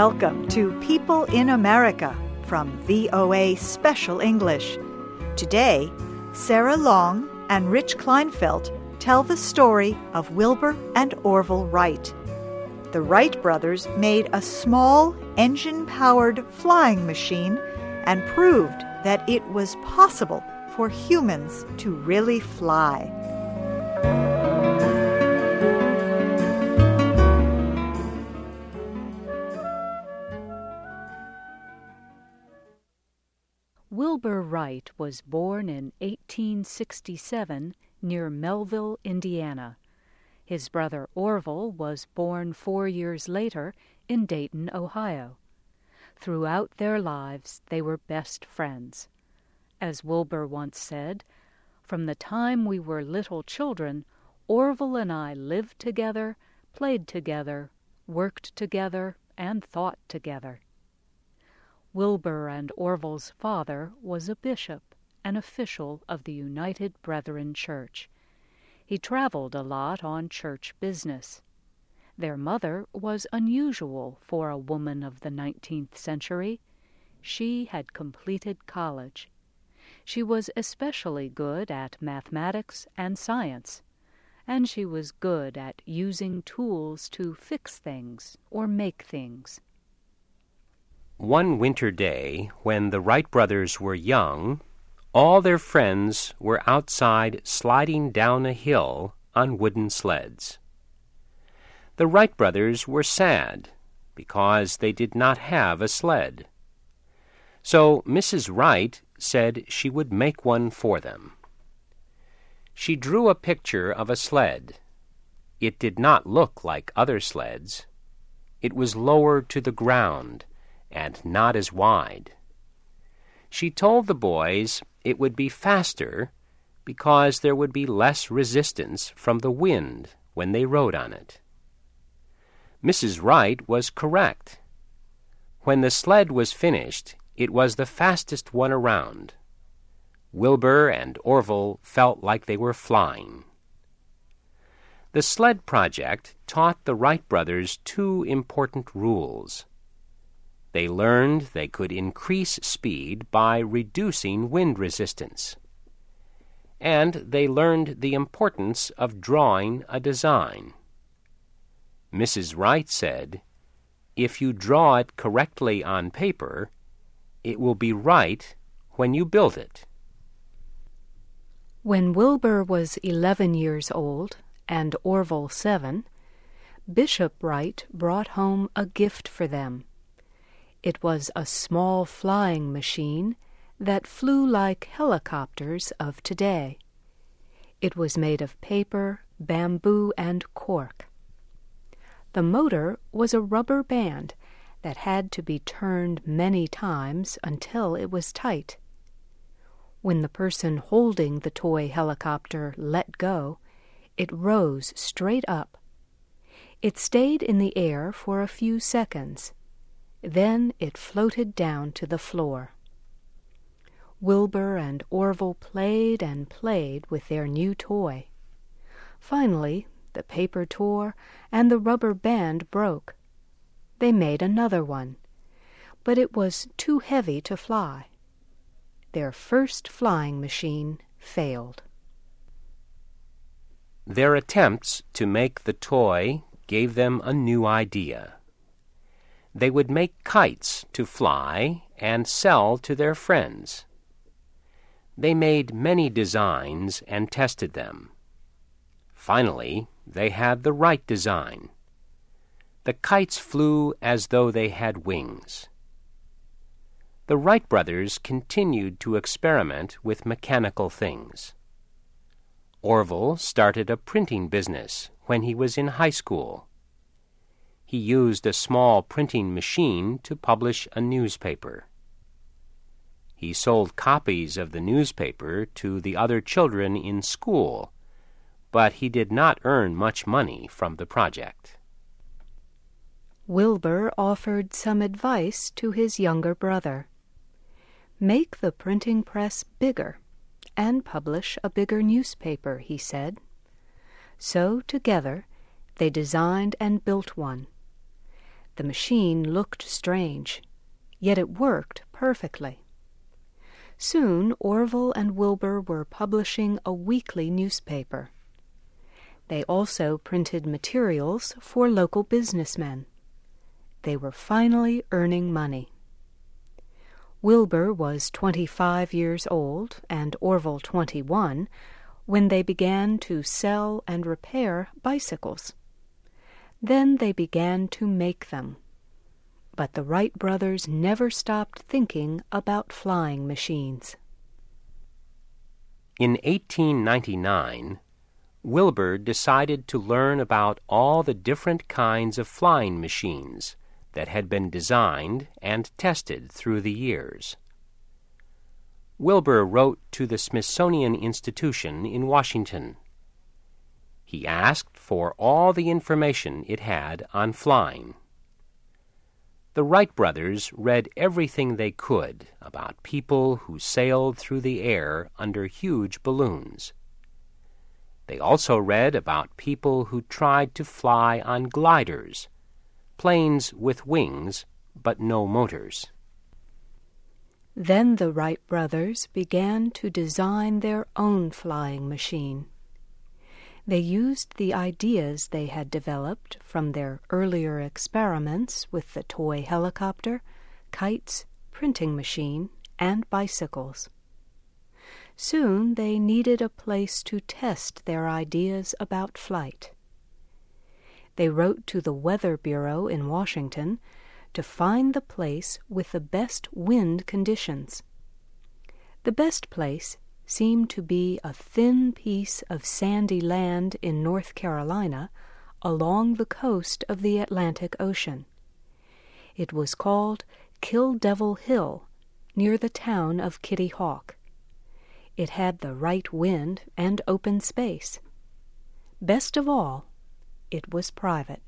Welcome to People in America from VOA Special English. Today, Sarah Long and Rich Kleinfeld tell the story of Wilbur and Orville Wright. The Wright brothers made a small, engine-powered flying machine and proved that it was possible for humans to really fly. Wilbur Wright was born in 1867 near Melville, Indiana. His brother Orville was born 4 years later in Dayton, Ohio. Throughout their lives, they were best friends. As Wilbur once said, "From the time we were little children, Orville and I lived together, played together, worked together, and thought together." Wilbur and Orville's father was a bishop, an official of the United Brethren Church. He traveled a lot on church business. Their mother was unusual for a woman of the 19th century. She had completed college. She was especially good at mathematics and science, and she was good at using tools to fix things or make things. One winter day, when the Wright brothers were young, all their friends were outside sliding down a hill on wooden sleds. The Wright brothers were sad because they did not have a sled. So Mrs. Wright said she would make one for them. She drew a picture of a sled. It did not look like other sleds. It was lower to the ground and not as wide. She told the boys it would be faster because there would be less resistance from the wind when they rode on it. Mrs. Wright was correct. When the sled was finished, it was the fastest one around. Wilbur and Orville felt like they were flying. The sled project taught the Wright brothers two important rules. They learned they could increase speed by reducing wind resistance. And they learned the importance of drawing a design. Mrs. Wright said, "If you draw it correctly on paper, it will be right when you build it." When Wilbur was 11 years old and Orville 7, Bishop Wright brought home a gift for them. It was a small flying machine that flew like helicopters of today. It was made of paper, bamboo, and cork. The motor was a rubber band that had to be turned many times until it was tight. When the person holding the toy helicopter let go, it rose straight up. It stayed in the air for a few seconds. Then it floated down to the floor. Wilbur and Orville played and played with their new toy. Finally, the paper tore and the rubber band broke. They made another one, but it was too heavy to fly. Their first flying machine failed. Their attempts to make the toy gave them a new idea. They would make kites to fly and sell to their friends. They made many designs and tested them. Finally, they had the right design. The kites flew as though they had wings. The Wright brothers continued to experiment with mechanical things. Orville started a printing business when he was in high school. He used a small printing machine to publish a newspaper. He sold copies of the newspaper to the other children in school, but he did not earn much money from the project. Wilbur offered some advice to his younger brother. "Make the printing press bigger and publish a bigger newspaper," he said. So together they designed and built one. The machine looked strange, yet it worked perfectly. Soon Orville and Wilbur were publishing a weekly newspaper. They also printed materials for local businessmen. They were finally earning money. Wilbur was 25 years old and Orville 21 when they began to sell and repair bicycles. Then they began to make them. But the Wright brothers never stopped thinking about flying machines. In 1899, Wilbur decided to learn about all the different kinds of flying machines that had been designed and tested through the years. Wilbur wrote to the Smithsonian Institution in Washington. He asked for all the information it had on flying. The Wright brothers read everything they could about people who sailed through the air under huge balloons. They also read about people who tried to fly on gliders, planes with wings but no motors. Then the Wright brothers began to design their own flying machine. They used the ideas they had developed from their earlier experiments with the toy helicopter, kites, printing machine, and bicycles. Soon they needed a place to test their ideas about flight. They wrote to the Weather Bureau in Washington to find the place with the best wind conditions. The best place seemed to be a thin piece of sandy land in North Carolina along the coast of the Atlantic Ocean. It was called Kill Devil Hill, near the town of Kitty Hawk. It had the right wind and open space. Best of all, it was private.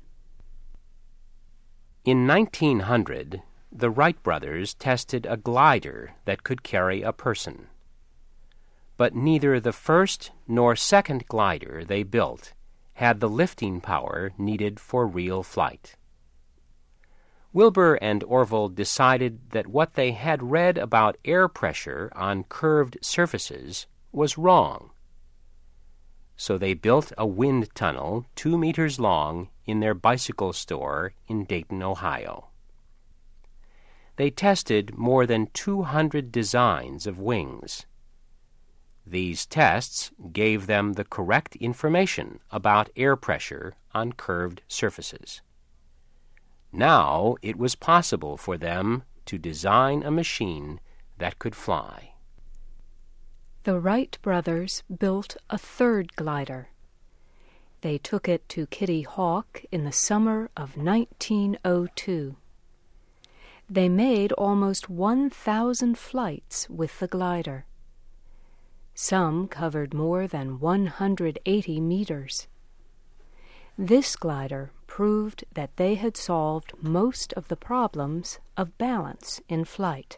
In 1900, the Wright brothers tested a glider that could carry a person. But neither the first nor second glider they built had the lifting power needed for real flight. Wilbur and Orville decided that what they had read about air pressure on curved surfaces was wrong. So they built a wind tunnel 2 meters long in their bicycle store in Dayton, Ohio. They tested more than 200 designs of wings. These tests gave them the correct information about air pressure on curved surfaces. Now it was possible for them to design a machine that could fly. The Wright brothers built a third glider. They took it to Kitty Hawk in the summer of 1902. They made almost 1,000 flights with the glider. Some covered more than 180 meters. This glider proved that they had solved most of the problems of balance in flight.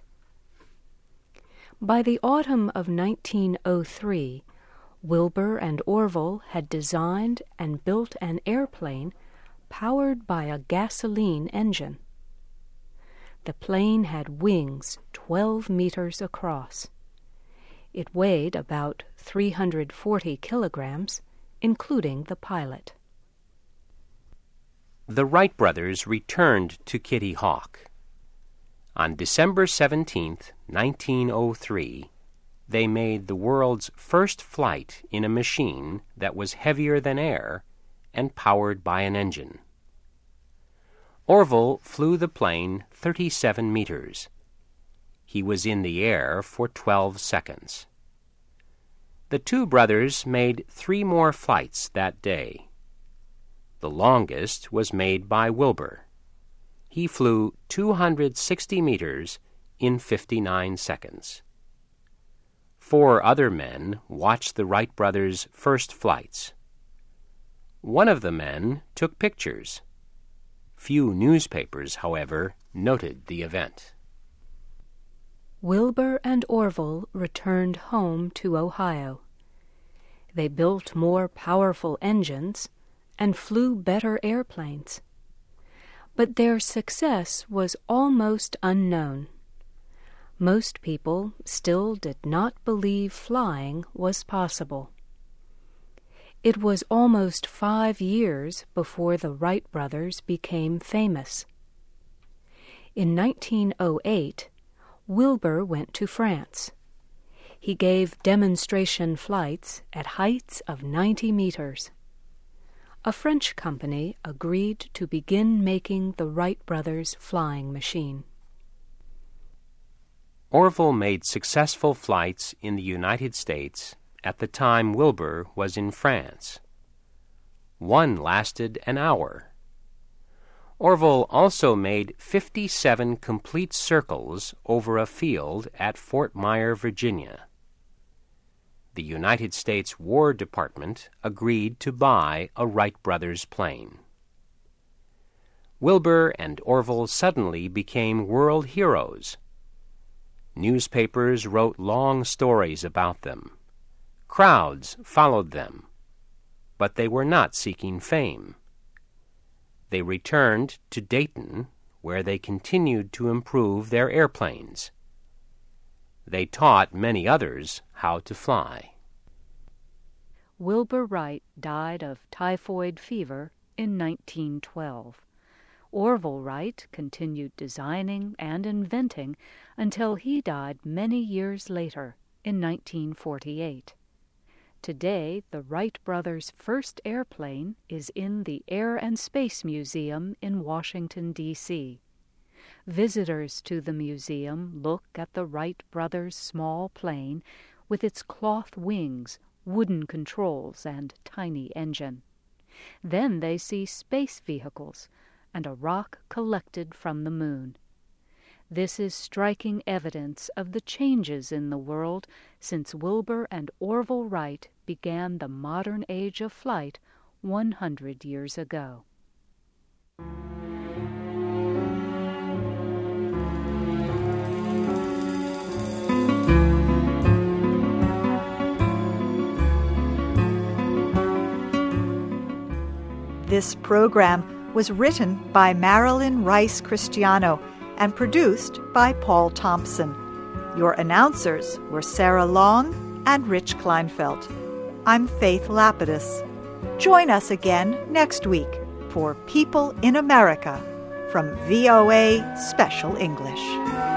By the autumn of 1903, Wilbur and Orville had designed and built an airplane powered by a gasoline engine. The plane had wings 12 meters across. It weighed about 340 kilograms, including the pilot. The Wright brothers returned to Kitty Hawk. On December 17, 1903, they made the world's first flight in a machine that was heavier than air and powered by an engine. Orville flew the plane 37 meters. He was in the air for 12 seconds. The two brothers made 3 more flights that day. The longest was made by Wilbur. He flew 260 meters in 59 seconds. 4 other men watched the Wright brothers' first flights. One of the men took pictures. Few newspapers, however, noted the event. Wilbur and Orville returned home to Ohio. They built more powerful engines and flew better airplanes. But their success was almost unknown. Most people still did not believe flying was possible. It was almost 5 years before the Wright brothers became famous. In 1908, Wilbur went to France. He gave demonstration flights at heights of 90 meters. A French company agreed to begin making the Wright brothers' flying machine. Orville made successful flights in the United States at the time Wilbur was in France. One lasted an hour. Orville also made 57 complete circles over a field at Fort Myer, Virginia. The United States War Department agreed to buy a Wright brothers plane. Wilbur and Orville suddenly became world heroes. Newspapers wrote long stories about them. Crowds followed them. But they were not seeking fame. They returned to Dayton, where they continued to improve their airplanes. They taught many others how to fly. Wilbur Wright died of typhoid fever in 1912. Orville Wright continued designing and inventing until he died many years later in 1948. Today, the Wright brothers' first airplane is in the Air and Space Museum in Washington, D.C. Visitors to the museum look at the Wright brothers' small plane with its cloth wings, wooden controls, and tiny engine. Then they see space vehicles and a rock collected from the moon. This is striking evidence of the changes in the world since Wilbur and Orville Wright began the modern age of flight 100 years ago. This program was written by Marilyn Rice Cristiano and produced by Paul Thompson. Your announcers were Sarah Long and Rich Kleinfeld. I'm Faith Lapidus. Join us again next week for People in America from VOA Special English.